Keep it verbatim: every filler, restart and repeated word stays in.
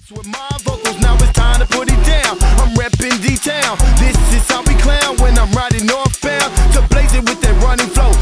With my vocals, now it's time to put it down. I'm reppin' D-Town. This is how we clown when I'm riding northbound to blaze it with that running flow.